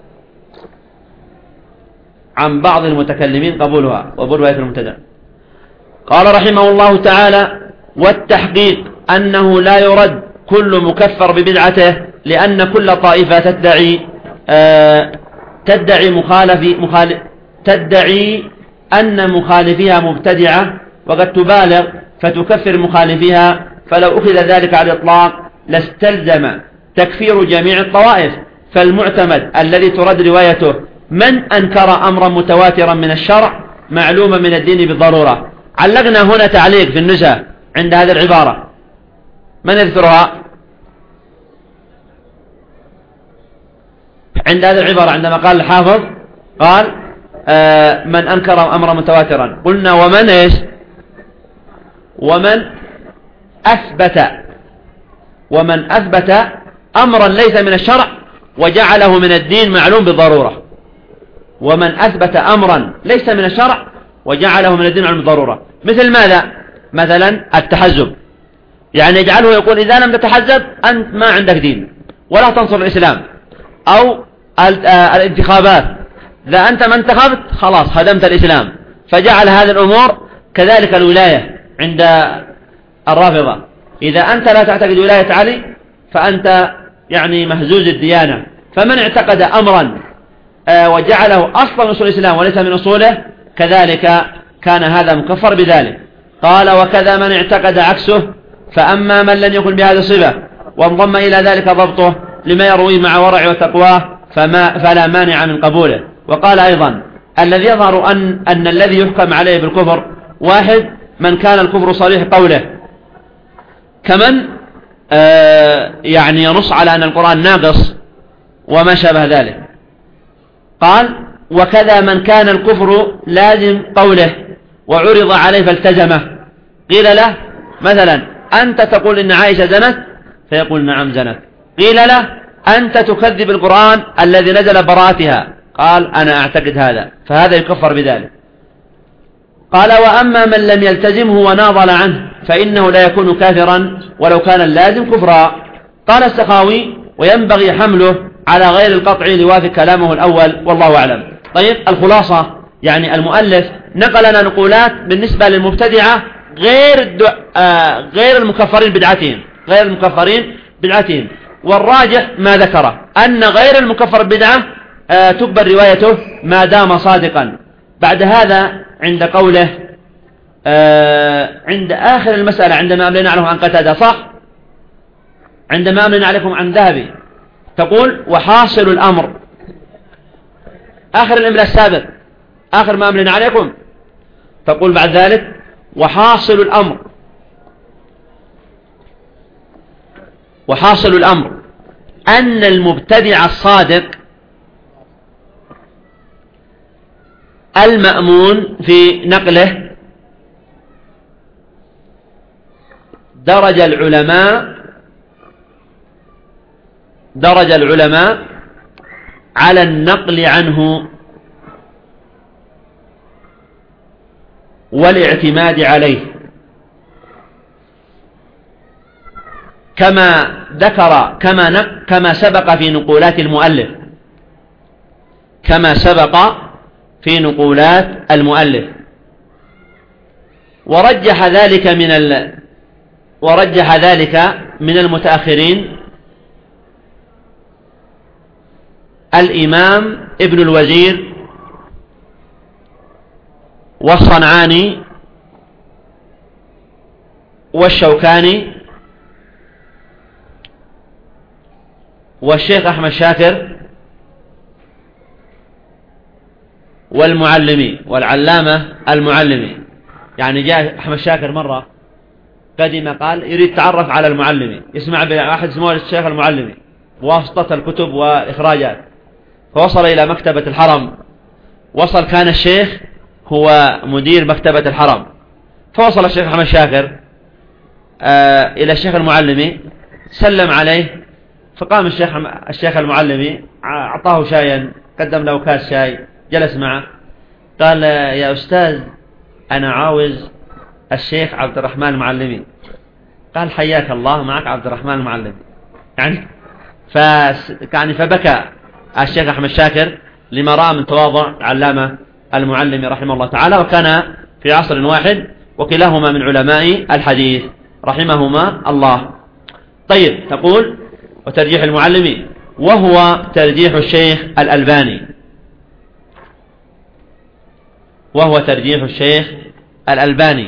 عن بعض المتكلمين قبولها وقبول رواية المبتدع. قال رحمه الله تعالى: والتحقيق أنه لا يرد كل مكفر ببدعته، لأن كل طائفة تدعي آه تدعي مخالف مخالف تدعي أن مخالفيها مبتدعة، وقد تبالغ فتكفر مخالفيها، فلو أخذ ذلك على الإطلاق لاستلزم تكفير جميع الطوائف. فالمعتمد الذي ترد روايته من أنكر أمرا متواترا من الشرع معلوما من الدين بالضرورة. علقنا هنا تعليق في النزهة عند هذه العبارة، من يذكرها؟ عند هذه العبارة عندما قال الحافظ قال آه من أنكر أمرا متواترا، قلنا ومن إيش؟ ومن أثبت ومن أثبت أمرا ليس من الشرع وجعله من الدين معلوم بالضرورة. ومن أثبت أمرا ليس من الشرع وجعله من الدين معلوم بالضرورة. مثل ماذا؟ مثلا التحزب، يعني يجعله يقول إذا لم تتحزب أنت ما عندك دين ولا تنصر الإسلام. أو الانتخابات، إذا أنت ما انتخبت خلاص هدمت الإسلام، فجعل هذه الأمور. كذلك الولاية عند الرافضة، إذا أنت لا تعتقد ولاية علي فأنت يعني مهزوز الديانة. فمن اعتقد أمرا وجعله أصلا أصول الإسلام وليس من أصوله كذلك كان هذا مكفر بذلك. قال: وكذا من اعتقد عكسه، فأما من لم يكن بهذه الصفة وانضم إلى ذلك ضبطه لما يرويه مع ورع وتقواه فما فلا مانع من قبوله. وقال أيضا: الذي يظهر أن, أن الذي يحكم عليه بالكفر واحد من كان الكفر صريح قوله، كمن آه يعني ينص على أن القرآن ناقص وما شابه ذلك. قال: وكذا من كان الكفر لازم قوله وعرض عليه فالتزمه، قيل له مثلا أنت تقول إن عائشة زنت، فيقول نعم زنت. قيل له أنت تكذب القرآن الذي نزل براءتها، قال أنا أعتقد هذا، فهذا يكفر بذلك. قال وأما من لم يلتزمه وناضل عنه فإنه لا يكون كافرا ولو كان اللازم كفرا. قال السخاوي وينبغي حمله على غير القطع ليوافق كلامه الأول، والله أعلم. طيب الخلاصة، يعني المؤلف نقل لنا نقولات بالنسبة للمبتدعة غير آه غير المكفرين بدعتهم، غير المكفرين بدعتهم، والراجح ما ذكره أن غير المكفر بدعة آه تقبل روايته ما دام صادقا. بعد هذا عند قوله آه عند آخر المسألة عندما أملنا عليهم عن قتادة، صح؟ عندما أملنا عليكم عن ذهبي تقول وحاصل الأمر، آخر الإملاء السابق آخر ما أملنا عليكم، تقول بعد ذلك وحاصل الأمر، وحاصل الأمر أن المبتدع الصادق المأمون في نقله درج العلماء درج العلماء على النقل عنه والاعتماد عليه، كما ذكر كما نق كما سبق في نقولات المؤلف كما سبق في نقولات المؤلف ورجح ذلك من ال ورجح ذلك من المتأخرين الإمام ابن الوزير والصنعاني والشوكاني والشيخ أحمد شاكر والمعلمي والعلامة المعلمي. يعني جاء أحمد شاكر مرة قدم قال يريد يتعرف على المعلمي، يسمع بواحد اسمه الشيخ المعلمي بواسطة الكتب والإخراجات، فوصل إلى مكتبة الحرم. وصل كان الشيخ هو مدير مكتبة الحرم، فوصل الشيخ أحمد شاكر آه إلى الشيخ المعلمي، سلم عليه، فقام الشيخ الشيخ المعلمي أعطاه شايا، قدم له كاس شاي، جلس معه، قال يا أستاذ أنا عاوز الشيخ عبد الرحمن المعلمي. قال حياك الله، معك عبد الرحمن المعلمي. يعني ف يعني فبكى الشيخ أحمد شاكر لما رأى من تواضع العلامة المعلمي رحمه الله تعالى، وكان في عصر واحد وكلاهما من علماء الحديث رحمهما الله. طيب تقول وترجيح المعلمي وهو ترجيح الشيخ الألباني وهو ترجيح الشيخ الألباني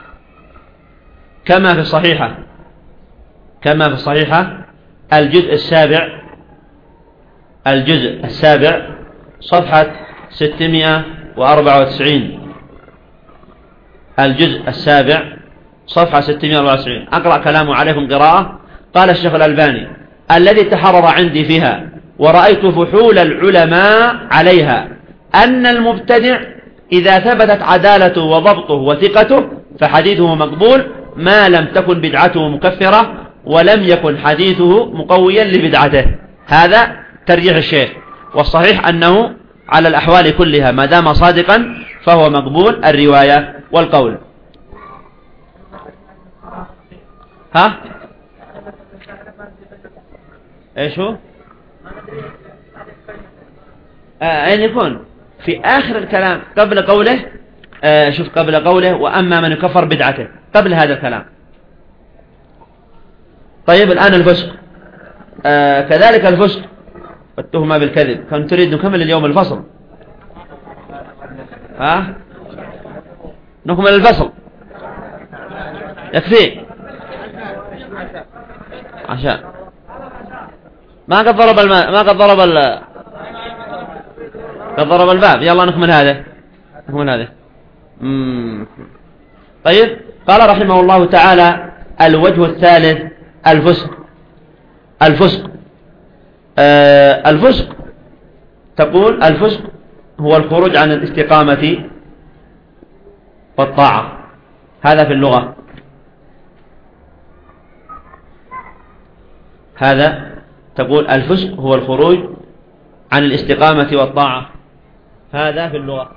كما في الصحيحة كما في الصحيحة الجزء السابع الجزء السابع صفحة ستمائة وأربعة وتسعين الجزء السابع صفحة ستمائة وأربعة وتسعين. أقرأ كلامه عليكم قراءة. قال الشيخ الألباني الذي تحرر عندي فيها ورأيت فحول العلماء عليها أن المبتدع إذا ثبتت عدالته وضبطه وثقته فحديثه مقبول ما لم تكن بدعته مكفرة ولم يكن حديثه مقويا لبدعته. هذا ترجيح الشيخ، والصحيح أنه على الأحوال كلها ما دام صادقا فهو مقبول الرواية والقول. ها ايش هو آه أين يكون في آخر الكلام قبل قوله آه شوف قبل قوله وأما من يكفر بدعته، قبل هذا الكلام. طيب الآن الفسق آه كذلك الفسق والتهمة بالكذب. كان تريد نكمل اليوم الفصل؟ ها نكمل الفصل يكفي عشان ما قد ضرب الماء ما قد ضرب ال قد ضرب الباب. يلا نكمل هذا نكمل هذا مم. طيب قال رحمه الله تعالى الوجه الثالث الفسق. الفسق آه الفسق تقول الفسق هو الخروج عن الاستقامة والطاعة، هذا في اللغة. هذا تقول الفسق هو الخروج عن الاستقامة والطاعة، هذا في اللغة.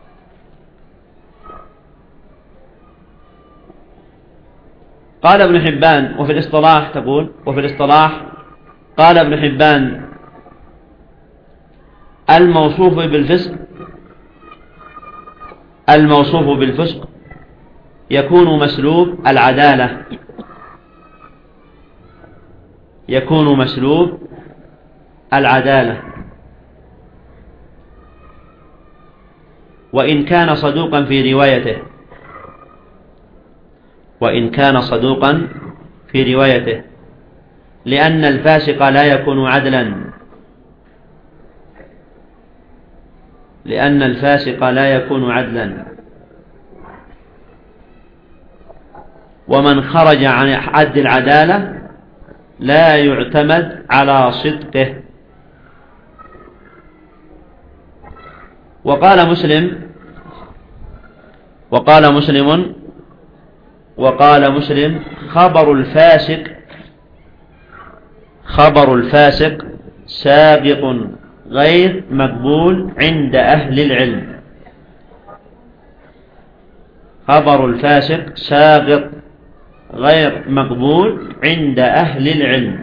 قال ابن حبان وفي الاصطلاح تقول وفي الاصطلاح قال ابن حبان الموصوف بالفسق الموصوف بالفسق يكون مسلوب العدالة يكون مسلوب العدالة وإن كان صدوقا في روايته وإن كان صدوقا في روايته لأن الفاسق لا يكون عدلا لأن الفاسق لا يكون عدلا ومن خرج عن حد العدالة لا يعتمد على صدقه. وقال مسلم وقال مسلم وقال مسلم خبر الفاسق خبر الفاسق سابق غير مقبول عند أهل العلم. خبر الفاسق سابق غير مقبول عند أهل العلم.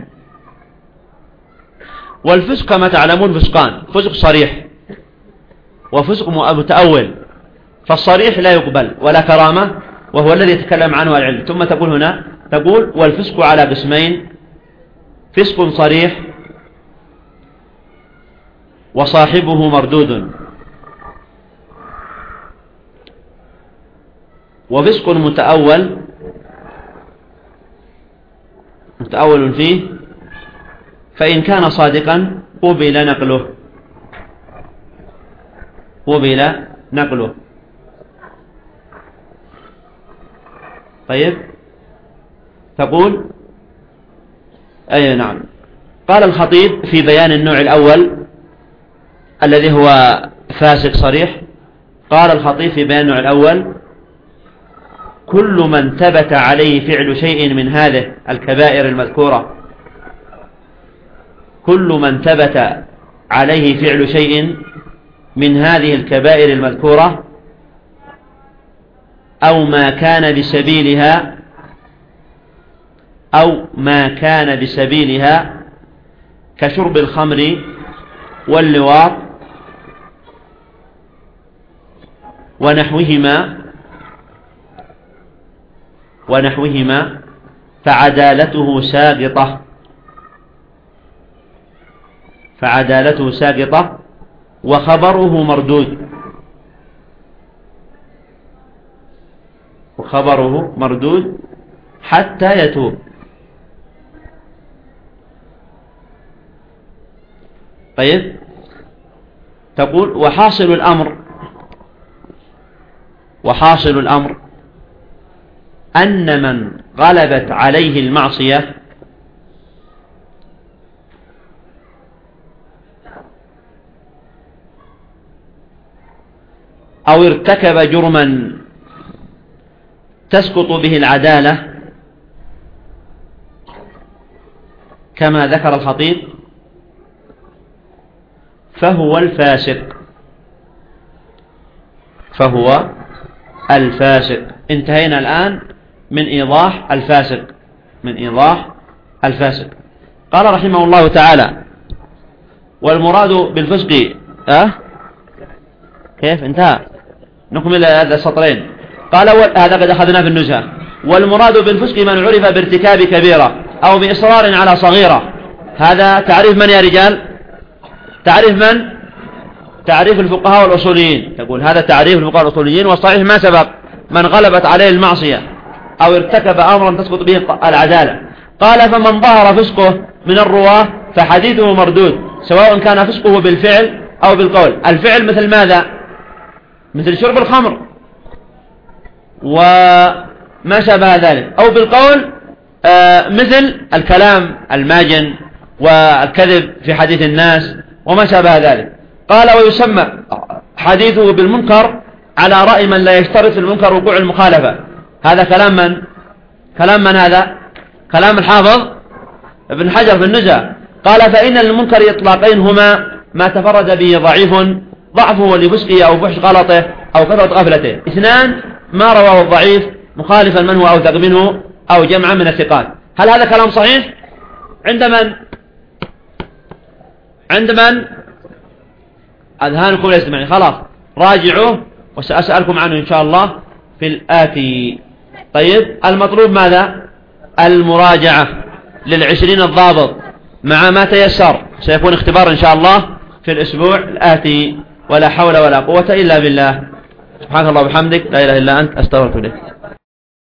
والفسق كما تعلمون فسقان، فسق صريح وفسق متأول. فالصريح لا يقبل ولا كرامة وهو الذي يتكلم عنه العلم. ثم تقول هنا تقول والفسق على قسمين: فسق صريح وصاحبه مردود، وفسق متأول متأول فيه، فإن كان صادقا قبل نقله قبل نقله طيب. تقول أي نعم. قال الخطيب في بيان النوع الأول الذي هو فاسق صريح، قال الخطيب في بيان النوع الأول: كل من ثبت عليه فعل شيء من هذه الكبائر المذكورة كل من ثبت عليه فعل شيء من هذه الكبائر المذكورة أو ما كان بسبيلها أو ما كان بسبيلها كشرب الخمر واللواط ونحوهما ونحوهما فعدالته ساقطة فعدالته ساقطة وخبره مردود وخبره مردود حتى يتوب. طيب. تقول وحاصل الأمر وحاصل الأمر أن من غلبت عليه المعصية أو ارتكب جرما تسقط به العدالة كما ذكر الخطيب فهو الفاسق فهو الفاسق. انتهينا الآن من إيضاح الفاسق من إيضاح الفاسق. قال رحمه الله تعالى: والمراد بالفسق أه؟ كيف انتهى؟ نكمل هذا السطرين. قال هذا قد أخذنا في النزهة: والمراد بالفسق من عرف بارتكاب كبيرة أو بإصرار على صغيرة. هذا تعريف من يا رجال؟ تعريف من؟ تعريف الفقهاء والأصوليين. تقول هذا تعريف الفقهاء والأصوليين، والصحيح ما سبق: من غلبت عليه المعصية أو ارتكب أمرا تسقط به العدالة. قال: فمن ظهر فسقه من الرواة فحديثه مردود، سواء كان فسقه بالفعل أو بالقول. الفعل مثل ماذا؟ مثل شرب الخمر وما شابه ذلك، أو بالقول آه مثل الكلام الماجن والكذب في حديث الناس وما شابه ذلك. قال: ويسمى حديثه بالمنكر على رأي من لا يشترط في المنكر وقوع المخالفة. هذا كلام من؟ كلام من هذا؟ كلام الحافظ ابن حجر في النزهة قال فإن المنكر إطلاقين هما ما تفرد به ضعيف ضعفه لفسقه أو فحش غلطه أو كثرة غفلته، اثنان ما رواه الضعيف مخالفا من هو أوثق منه أو جمعا من الثقات. هل هذا كلام صحيح؟ عند من؟ عند من؟ أذهانكم لا يسمعني. خلاص راجعوه وسأسألكم عنه إن شاء الله في الآتي. طيب المطلوب ماذا؟ المراجعة للعشرين الضابط مع ما تيسر، سيكون اختبار إن شاء الله في الأسبوع الآتي. ولا حول ولا قوة إلا بالله. سبحانك الله وبحمدك، لا إله إلا أنت، أستغفرك.